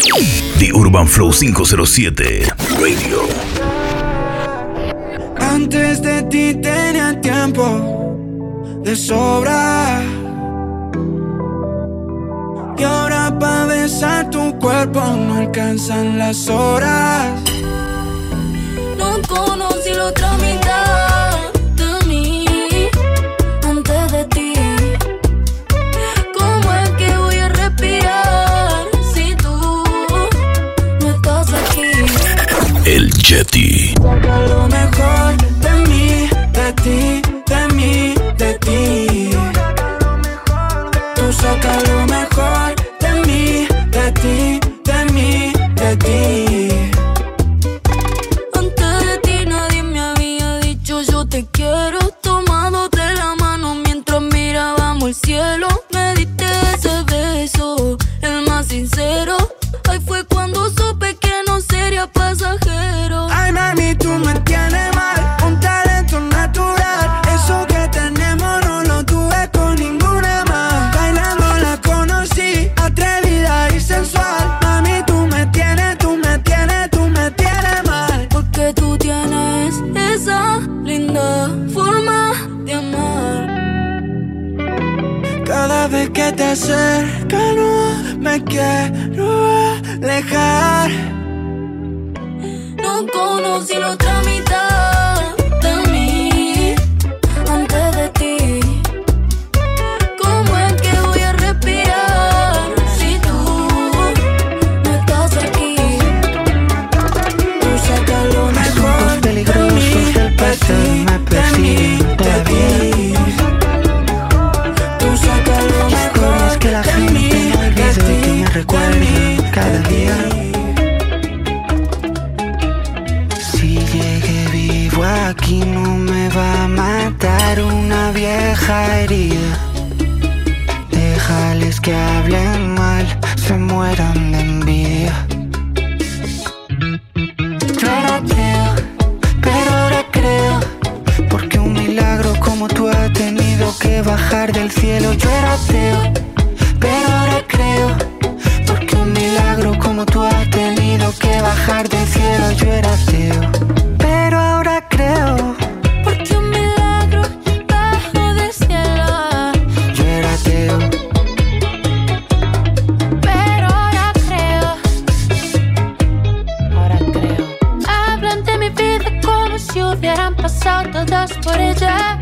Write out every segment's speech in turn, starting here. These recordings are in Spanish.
The Urban Flow 507 Radio. Antes de ti tenía tiempo de sobra, y ahora para besar tu cuerpo no alcanzan las horas. No conocí la otra mitad de mí antes de ti. ¿Cómo es que voy a respirar si tú no estás aquí? El Yeti. Saca lo mejor de mí, de ti, de mí, de ti. Tú saca lo mejor de mí, de ti, de mí, de ti. Antes de ti nadie me había dicho yo te quiero. Tomándote la mano mientras mirábamos el cielo. Me diste ese beso, el más sincero. Ahí fue cuando supe que no sería pasajero. Ay, mami, tú me tienes mal, un talento natural. Eso que tenemos no lo tuve con ninguna más. Bailando la conocí, atrevida y sensual. Mami, tú me tienes, tú me tienes, tú me tienes mal. Porque tú tienes esa linda forma de amar. Cada vez que te acercas no me quiero alejar. No conocí la otra mitad de mí antes de ti. ¿Cómo es que voy a respirar si tú no estás aquí? Tú sacas lo mejor de peligrosos mí, del pasado me persiguen todavía. Tú sacas lo mejor Es que la de gente mí, no olvida de que ti, me recuerda cada día. Si llegué vivo aquí no me va a matar una vieja herida. Déjales que hablen mal, se mueran de envidia. Yo era ateo, pero ahora creo, porque un milagro como tú ha tenido que bajar del cielo. Yo era ateo, pero ahora creo, porque un milagro como tú ha tenido que bajar del cielo. Yo era ateo, pero ahora creo, Porque un milagro bajo del cielo. yo era ateo. Pero ahora creo. Hablan de mi vida como si hubieran pasado todos por ella.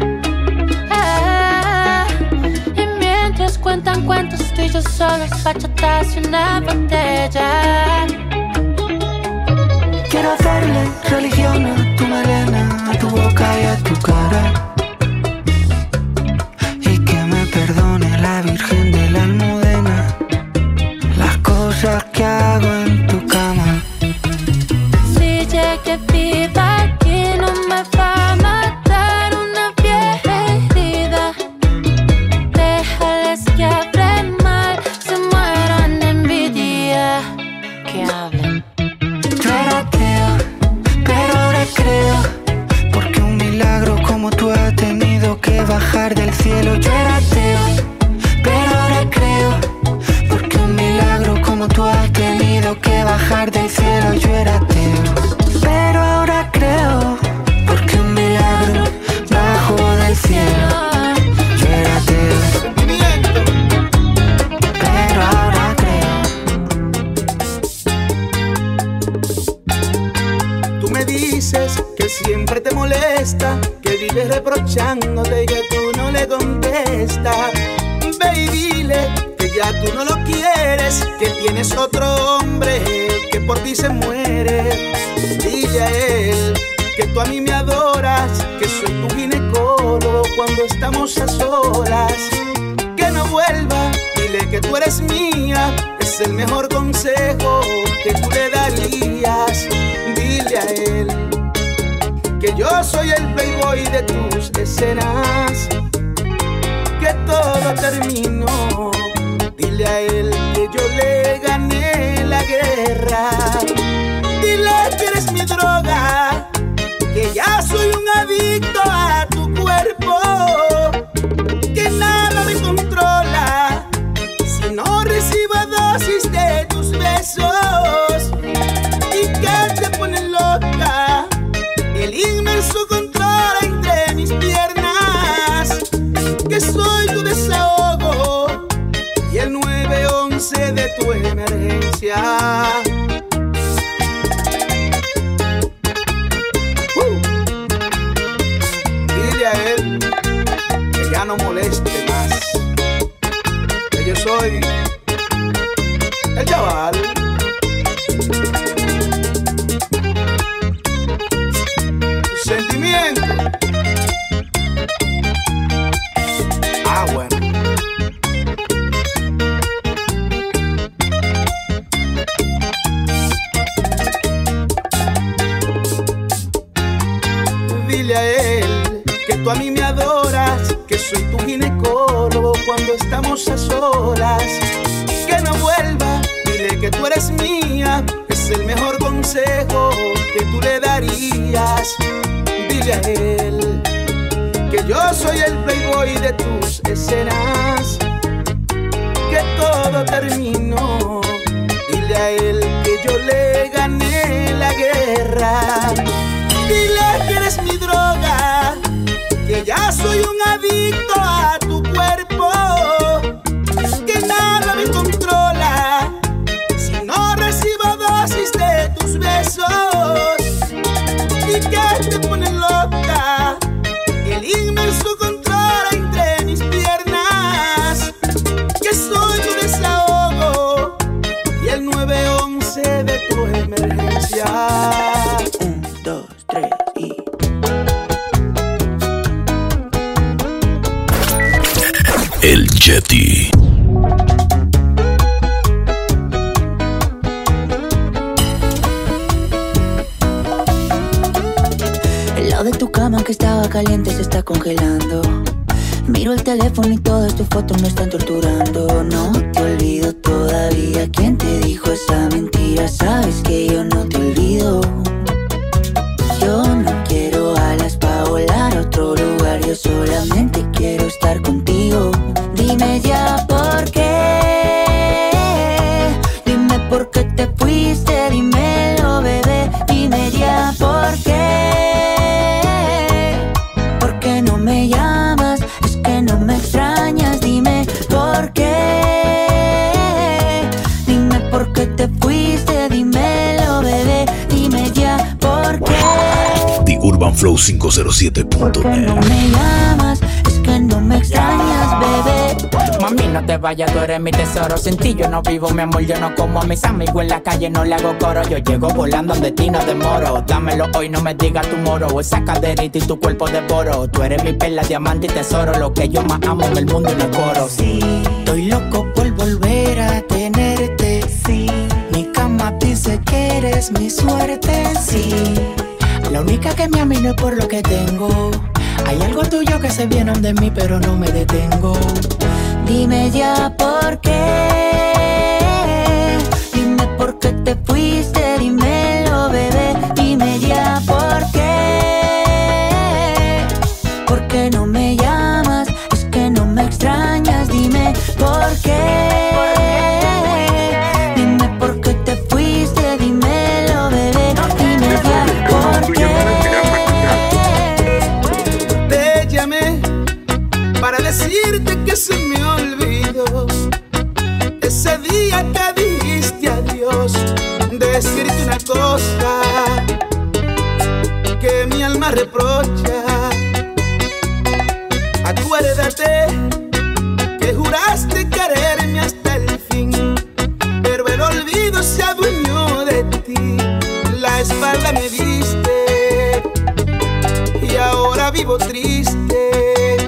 Y mientras cuentan cuentos tú y yo solos, bachatas y una botella. Quiero darle religión a tu melena, a tu boca y a tu cara. Y que me perdone la Virgen de la Almudena las cosas que hago en tu cama. Si llegué viva aquí no me va a matar una vieja herida. Déjales que hablen mal, se mueran de envidia. Que hablen. Yo era ateo, pero ahora creo, porque un milagro como tú ha tenido que bajar del cielo. Yo era ateo, pero ahora creo, porque un milagro como tú ha tenido que bajar del cielo. Yo era ateo, pero ahora creo, porque un milagro bajó del cielo. Yo era ateo, pero ahora creo. Tú me dices que siempre te molesta, que vives reprochándote y que tú no le contestas. Ve y dile que ya tú no lo quieres, que tienes otro hombre que por ti se muere. Dile a él que tú a mí me adoras, que soy tu ginecólogo cuando estamos a solas. Que no vuelva, dile que tú eres mía, es el mejor consejo que tú le darías. Dile a él que yo soy el playboy de tus escenas, que todo terminó. Dile a él que yo le gané la guerra. Dile que eres mi droga, que ya soy un adicto a tu cuerpo, que nada me controla si no recibo dosis de tus besos. 911 de tu emergencia. Dile a él que ya no moleste más, que yo soy el chaval. Tu sentimiento. Ah, bueno. Dile a él que tú a mí me adoras, que soy tu ginecólogo cuando estamos a solas. Que no vuelva, dile que tú eres mía, es el mejor consejo que tú le darías. Dile a él que yo soy el playboy de tus escenas, que todo terminó. Dile a él que yo le gané la guerra. Dile que eres mi droga, que ya soy un adicto a tu cuerpo, que nada me controla si no recibo dosis de tus besos, y que te pone loca el inmenso control entre mis piernas, que soy tu desahogo y el 911 de tu emergencia. 1, 2, 3 y... El Yeti. El lado de tu cama que estaba caliente se está congelando. Miro el teléfono y todas tus fotos me están torturando. No te olvido todavía. ¿Quién te dijo esa mentira? Sabes que yo no te olvido. Yo no quiero alas pa' volar a otro lugar. Yo solamente quiero estar contigo. Dime ya por qué. Dime por qué te fuiste. Dímelo, bebé. Dime ya por qué. ¿Por qué no me llamas? Es que no me extrañas. Dime por qué. Dime por qué te fuiste. Dímelo, bebé. Dime ya por qué. TheUrbanFlow507.net. ¿Por qué no me llamas? Es que no me extrañas, bebé. Mami, no te vayas, tú eres mi tesoro. Sin ti yo no vivo, mi amor, yo no como a mis amigos en la calle, no le hago coro. Yo llego volando donde ti no demoro. Dámelo hoy, no me digas tu moro. Esa caderita y tu cuerpo devoro. Tú eres mi perla, diamante y tesoro. Lo que yo más amo en el mundo y no coro. Sí, estoy loco por volver a tenerte. Sí, mi cama dice que eres mi suerte. Sí, la única que me ama y no es por lo que tengo. Hay algo tuyo que se viene de mí, pero no me detengo. Dime ya por qué. Dime por qué te fuiste. Dímelo, bebé. Dime ya por qué. ¿Por qué no me llamas? Es que no me extrañas. Dime por qué. Dime por qué te fuiste. Dímelo, bebé. Dime ya por qué. Te llamé para decirte que se me olvidó ese día que dijiste adiós. Decirte una cosa que mi alma reprocha. Acuérdate que juraste quererme hasta el fin, pero el olvido se adueñó de ti. La espalda me diste y ahora vivo triste.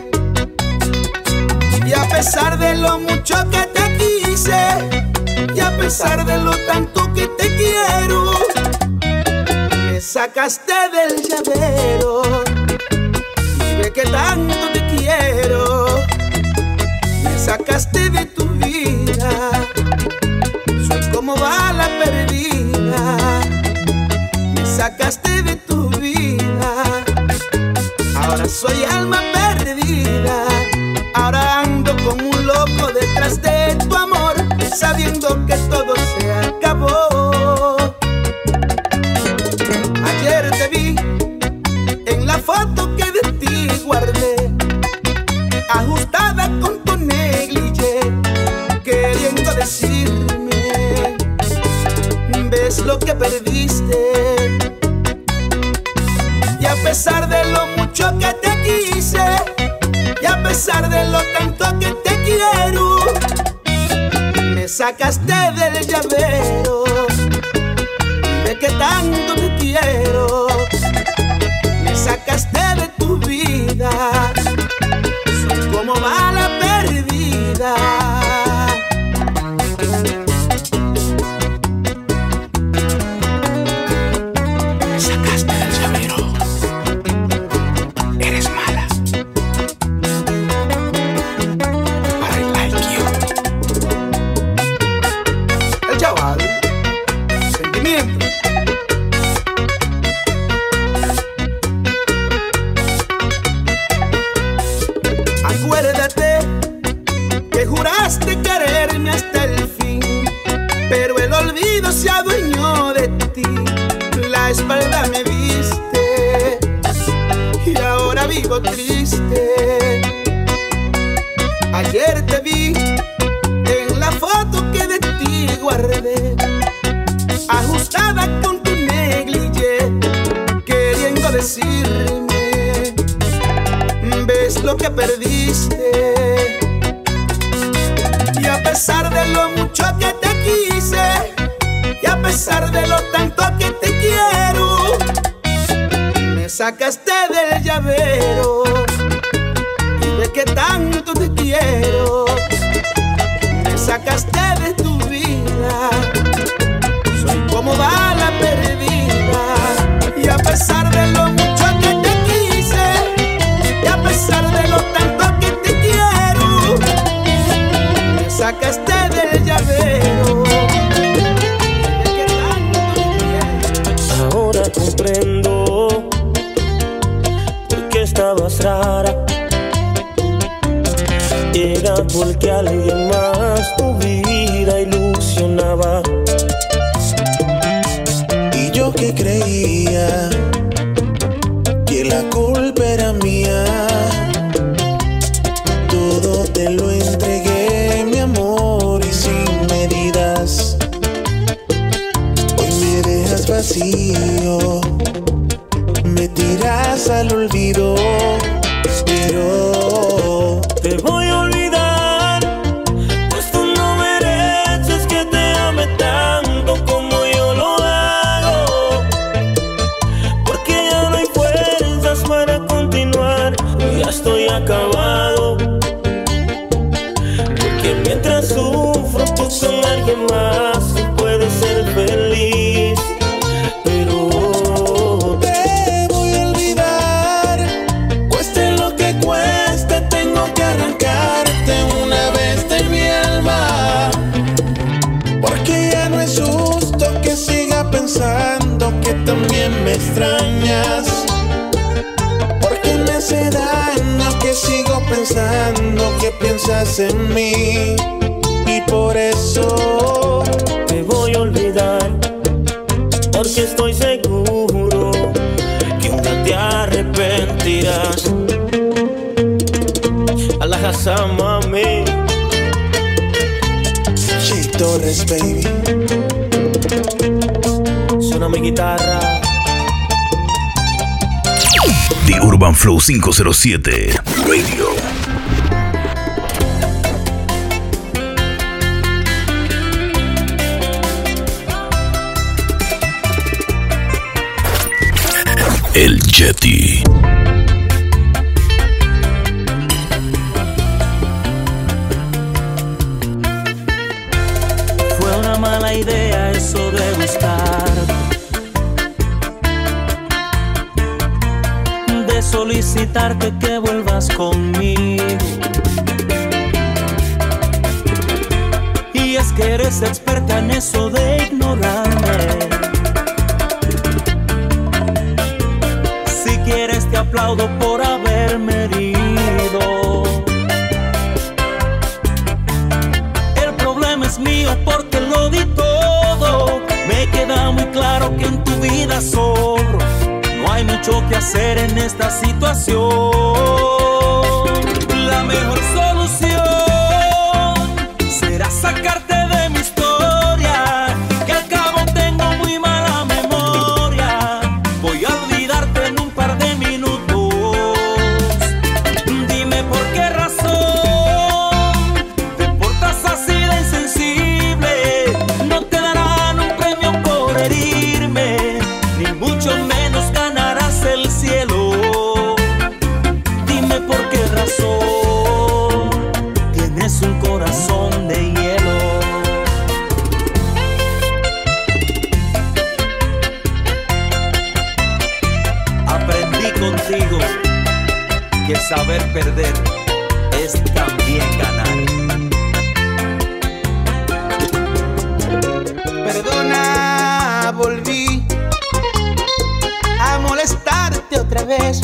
Y a pesar de lo mucho que te quise, y a pesar de lo tanto que te quiero, me sacaste del llavero. Y ve que tanto te quiero, me sacaste de tu vida. Soy como bala perdida, me sacaste de tu vida. Ahora soy alma perdida. Ahora ando como un loco detrás de tu amor, sabiendo que todo se acabó. Ayer te vi en la foto que de ti guardé, ajustada con tu negligé, queriendo decirme, ves lo que perdiste. Y a pesar de lo mucho que te quise, y a pesar de lo tanto que te quiero, me sacaste del llavero. De que tanto te quiero, me sacaste de tu vida. Soy como bala perdida. Me sacaste del llavero. Eres mala. I like you. El chaval, sentimiento. Acuérdate que juraste quererme hasta el fin, pero el olvido se adueñó de ti. La espalda me viste y ahora vivo triste. Ayer te vi en la foto que de ti guardé, ajustada con tu negligé, queriendo decirme, ves lo que perdiste. Y a pesar de lo mucho que te quise, y a pesar de lo tanto que te quiero, me sacaste del llavero. Y de que tanto te quiero, me sacaste de tu vida. Soy como bala perdida. Y a pesar de lo mucho que te quise, y a pesar de lo tanto que te quiero, me sacaste del llavero. De que tanto te quiero. Ahora comprendo por qué estabas rara. Era porque alguien más tu vida ilusionaba. Y yo que creía que la culpa era mía, todo te lo entregué, mi amor, y sin medidas. Hoy me dejas vacío, me tiras al olvido, pero te voy a olvidar, pues tú no mereces que te ame tanto como yo lo hago. Porque ya no hay fuerzas para continuar, ya estoy acabado. Porque mientras sufro tú con alguien más puedes ser feliz. Pero te voy a olvidar, cueste lo que cueste, tengo que arrancarte una vez de mi alma. Porque ya no es justo que siga pensando que también me extrañas. Porque me hace daño que sigo pensando que piensas en mí. Y por eso te voy a olvidar, porque estoy seguro que un día te arrepentirás. Allah Hassan, mami. Jay Torres, baby. Suena mi guitarra. The Urban Flow 507 Radio. El Yeti. Fue una mala idea eso de buscar, de solicitarte que vuelvas conmigo. Y es que eres experta en eso de ignorarme. Si quieres te aplaudo por haberme herido. El problema es mío porque lo di todo. Me queda muy claro que en tu vida sobro. No hay mucho que hacer en esta situación. La mejor solución será sacarte de Saber perder es también ganar. Perdona, volví a molestarte otra vez.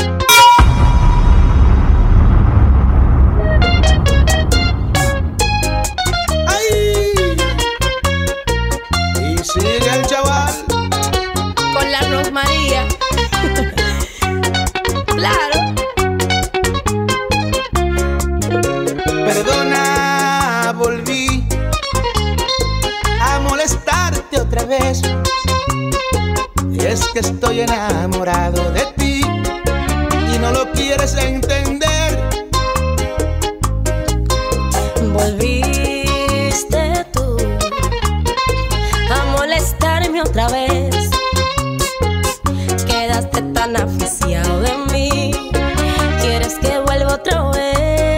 ¡Ay! Y sigue el chaval con la Rosmaría. Claro. Perdona, volví a molestarte otra vez. Y es que estoy enamorado de ti y no lo quieres entender. Volviste tú a molestarme otra vez. Quedaste tan aficiado de mí. ¿Quieres que vuelva otra vez?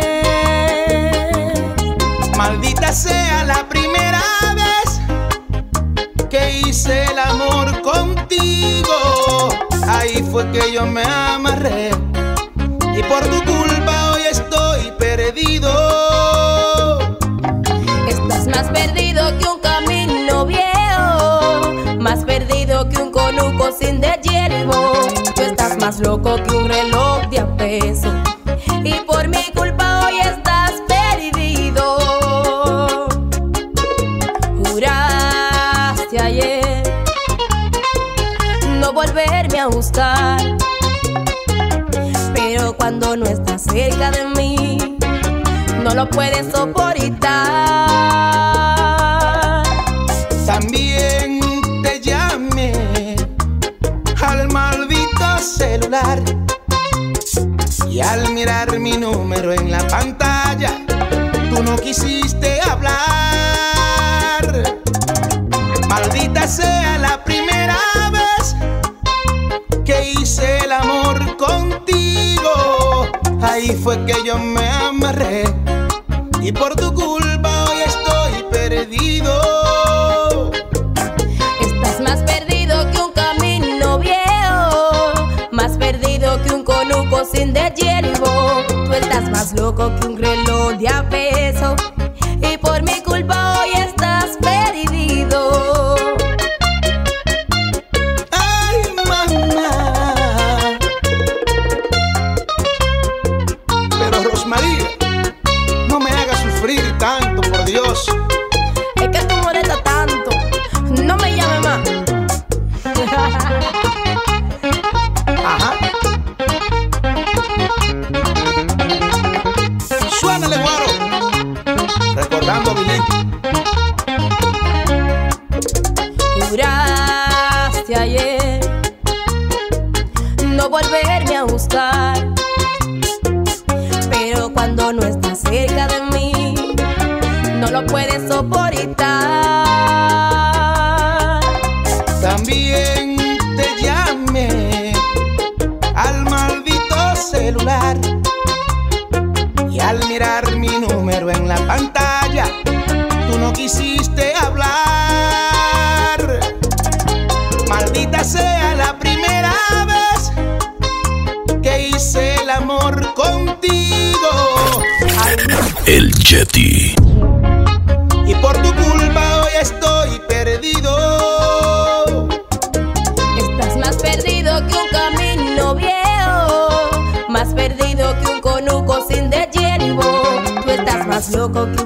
Maldita sea la primera vez que hice el amor contigo. Ahí fue que yo me amarré y por tu culpa hoy estoy perdido. Estás más perdido que un camino viejo, más perdido que un conuco sin de hierbo. Tú estás más loco que un reloj de a peso y por mi culpa hoy estás perdido. Juraste ayer no volverme a buscar, pero cuando no estás cerca de mí no lo puedes soportar. También te llamé al maldito celular y al mirar mi número en la pantalla tú no quisiste hablar. Maldita sea la primera vez que hice el amor contigo. Ahí fue que yo me amarré y por tu culpa hoy estoy perdido. Estás más perdido que un camino viejo, más perdido que un conuco sin de hierbo. Tú estás más loco que un reloj de a peso y por mi culpa hoy estás perdido. Ay, mamá. Pero Rosmaría, no me hagas sufrir tanto, por Dios. Es que tú molestas tanto. No me llames más. Ajá. Suénale, guaro. Recordando a Billy. Juraste ayer no volverme a buscar, pero cuando no estás cerca de mí no lo puedes soportar. También te llamé al maldito celular y al mirar mi número en la pantalla tú no quisiste hablar. Maldita sea la primera vez que hice el amor contigo. El Yeti. Y por tu culpa hoy estoy perdido. Estás más perdido que un camino viejo, más perdido que un conuco sin de hierbo. Tú estás más loco que